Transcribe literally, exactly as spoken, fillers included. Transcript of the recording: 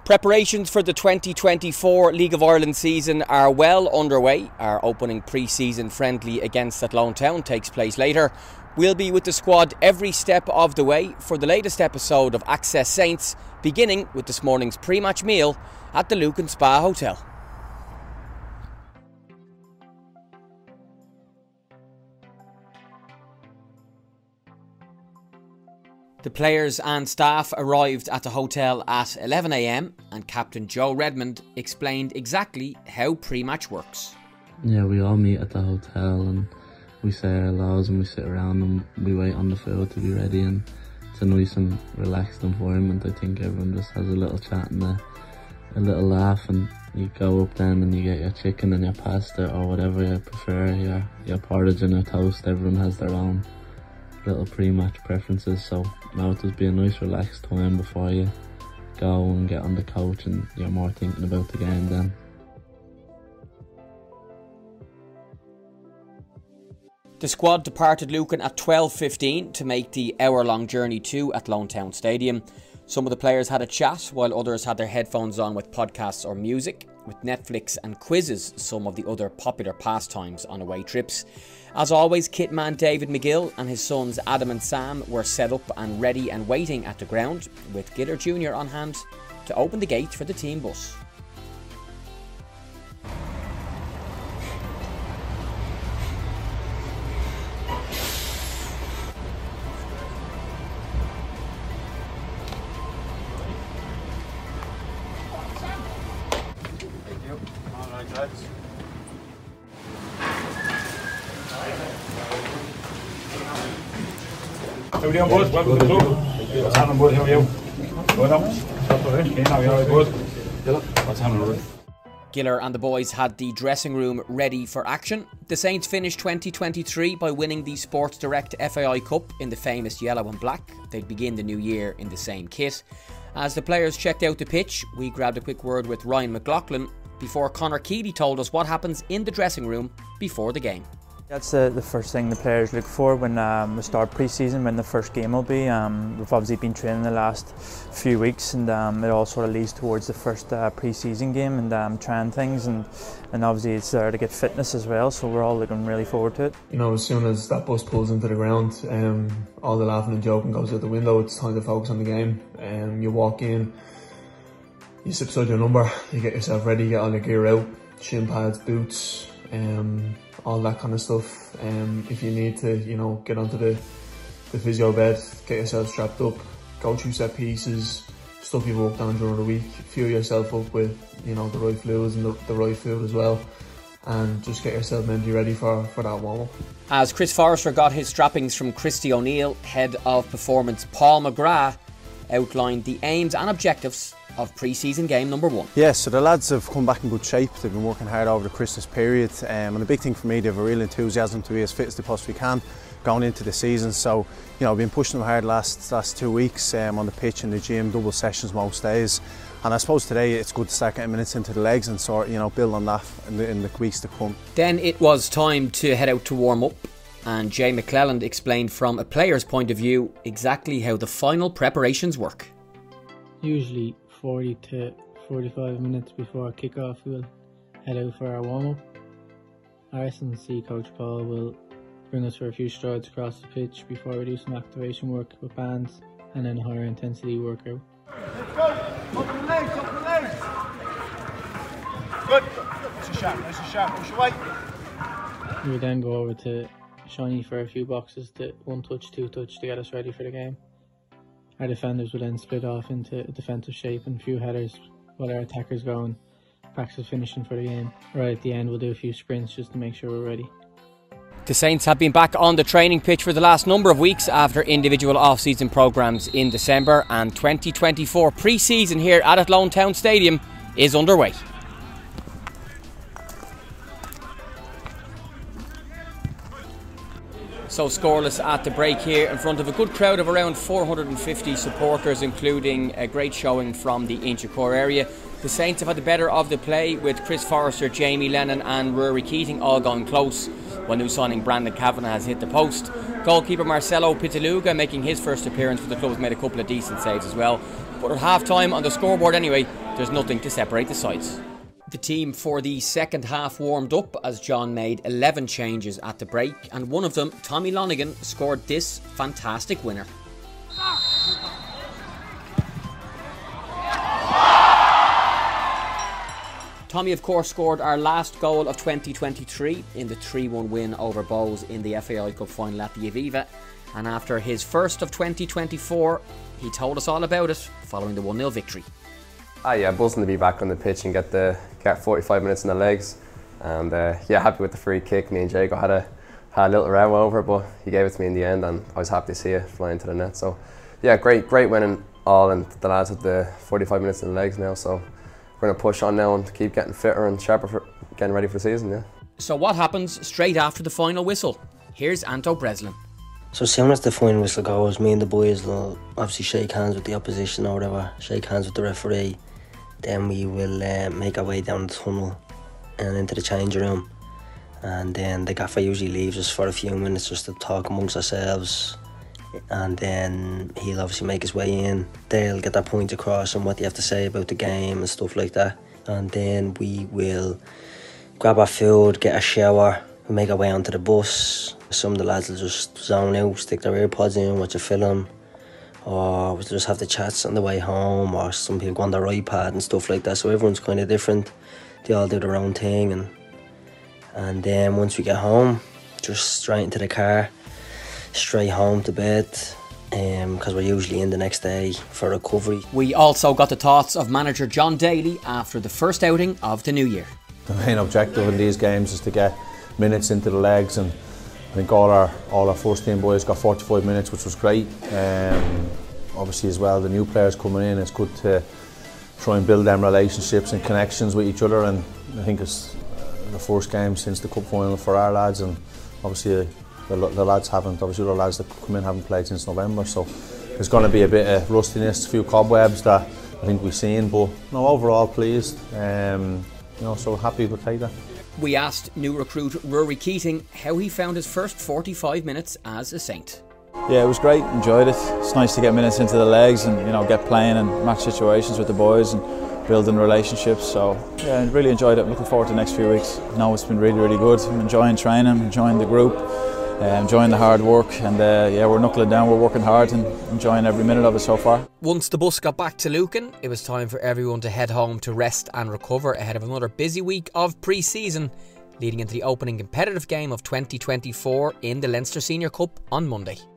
Preparations for the twenty twenty-four League of Ireland season are well underway. Our opening pre-season friendly against Athlone Town takes place later. We'll be with the squad every step of the way for the latest episode of Access Saints, beginning with this morning's pre-match meal at the Lucan Spa Hotel. The players and staff arrived at the hotel at eleven a m and Captain Joe Redmond explained exactly how pre-match works. Yeah, we all meet at the hotel and we say our hellos and we sit around and we wait on the food to be ready, and it's a nice and relaxed environment. I think everyone just has a little chat and a, a little laugh, and you go up then and you get your chicken and your pasta or whatever you prefer, your, your porridge and your toast. Everyone has their own little pre-match preferences, so now it just be a nice relaxed time before you go and get on the coach and you're more thinking about the game then. The squad departed Lucan at twelve fifteen to make the hour-long journey to Athlone Town Stadium. Some of the players had a chat while others had their headphones on with podcasts or music, with Netflix and quizzes some of the other popular pastimes on away trips. As always, kitman David McGill and his sons Adam and Sam were set up and ready and waiting at the ground, with Giller Junior on hand to open the gate for the team bus. How are you doing, bud? Welcome to the club. What's happening, bud? How are you? Good up? How are you all good? What's happening, bud? Giller and the boys had the dressing room ready for action. The Saints finished twenty twenty-three by winning the Sports Direct F A I Cup in the famous yellow and black. They'd begin the new year in the same kit. As the players checked out the pitch, we grabbed a quick word with Ryan McLaughlin before Conor Keeley told us what happens in the dressing room before the game. That's the, the first thing the players look for when um, we start pre-season, when the first game will be. Um, we've obviously been training the last few weeks, and um, it all sort of leads towards the first uh, pre-season game and um, trying things, and, and obviously it's there to get fitness as well, so we're all looking really forward to it. You know, as soon as that bus pulls into the ground, um, all the laughing and joking goes out the window. It's time to focus on the game. Um, you walk in, you sit beside your number, you get yourself ready, get all your gear out, shin pads, boots, um, all that kind of stuff. Um, if you need to, you know, get onto the, the physio bed, get yourself strapped up, go through set pieces, stuff you've worked on during the week, fuel yourself up with, you know, the right fluids and the, the right food as well, and just get yourself mentally ready for, for that warm-up. As Chris Forrester got his strappings from Christy O'Neill, head of performance Paul McGrath outlined the aims and objectives of pre-season game number one. Yeah, so the lads have come back in good shape. They've been working hard over the Christmas period, um, and the big thing for me, they have a real enthusiasm to be as fit as they possibly can going into the season. So, you know, I've been pushing them hard last last two weeks um, on the pitch in the gym, double sessions most days. And I suppose today it's good to start getting minutes into the legs and sort, you know, build on that in the, in the weeks to come. Then it was time to head out to warm up, and Jay McClelland explained from a player's point of view exactly how the final preparations work. Usually forty to forty-five minutes before kick-off we'll head out for our warm-up. Our S and C coach Paul will bring us for a few strides across the pitch before we do some activation work with bands and then a higher intensity workout. Let's go! Open the legs, open the legs! Good! Nice and sharp, nice and sharp, push away. We will then go over to Shiny for a few boxes, to one touch, two touch to get us ready for the game. Our defenders will then split off into a defensive shape and a few headers while our attackers go and practice finishing for the game. Right at the end we'll do a few sprints just to make sure we're ready. The Saints have been back on the training pitch for the last number of weeks after individual off-season programmes in December, and twenty twenty-four pre-season here at Athlone Town Stadium is underway. So scoreless at the break here in front of a good crowd of around four hundred fifty supporters, including a great showing from the Inchicore area. The Saints have had the better of the play, with Chris Forrester, Jamie Lennon and Rory Keating all going close. while new signing Brandon Kavanagh has hit the post. Goalkeeper Marcelo Pitaluga, making his first appearance for the club, has made a couple of decent saves as well. But at half time, on the scoreboard anyway, there's nothing to separate the sides. The team for the second half warmed up as John made eleven changes at the break, and one of them, Tommy Lonergan, scored this fantastic winner. Tommy, of course, scored our last goal of twenty twenty-three in the three one win over Bows in the F A I Cup final at the Aviva. And after his first of twenty twenty-four, he told us all about it following the one nil victory. Ah, yeah, buzzing to be back on the pitch and get the get forty-five minutes in the legs. And uh, yeah, happy with the free kick. Me and Jago had a had a little row over it, but he gave it to me in the end, and I was happy to see it fly into the net. So yeah, great, great winning all, and the lads have the forty-five minutes in the legs now. So we're going to push on now and keep getting fitter and sharper for getting ready for the season. Yeah. So what happens straight after the final whistle? Here's Anto Breslin. So as soon as the final whistle goes, me and the boys will obviously shake hands with the opposition or whatever, shake hands with the referee. Then we will uh, make our way down the tunnel and into the change room. And then the gaffer usually leaves us for a few minutes just to talk amongst ourselves. And then he'll obviously make his way in. They'll get their point across and what they have to say about the game and stuff like that. And then we will grab our food, get a shower, and make our way onto the bus. Some of the lads will just zone out, stick their earpods in, watch a film, or we'll just have the chats on the way home, or some people go on their iPad and stuff like that. So everyone's kind of different. They all do their own thing, and and then once we get home, just straight into the car, straight home to bed, because um, we're usually in the next day for recovery. We also got the thoughts of manager John Daly after the first outing of the new year. The main objective in these games is to get minutes into the legs, and I think all our all our first team boys got forty-five minutes, which was great. Um, obviously as well, the new players coming in, it's good to try and build them relationships and connections with each other, and I think it's the first game since the cup final for our lads, and obviously uh, the, the lads haven't, obviously the lads that come in haven't played since November, so there's going to be a bit of rustiness, a few cobwebs that I think we've seen, but no, overall pleased, um, you know, so happy to take that. We asked new recruit Rory Keating how he found his first forty-five minutes as a Saint. Yeah, it was great, enjoyed it. It's nice to get minutes into the legs and, you know, get playing and match situations with the boys and building relationships. So yeah, I really enjoyed it. I'm looking forward to the next few weeks. No, it's been really, really good. I'm enjoying training, enjoying the group, uh, enjoying the hard work, and uh, yeah, we're knuckling down, we're working hard and enjoying every minute of it so far. Once the bus got back to Lucan, it was time for everyone to head home to rest and recover ahead of another busy week of pre-season, leading into the opening competitive game of twenty twenty-four in the Leinster Senior Cup on Monday.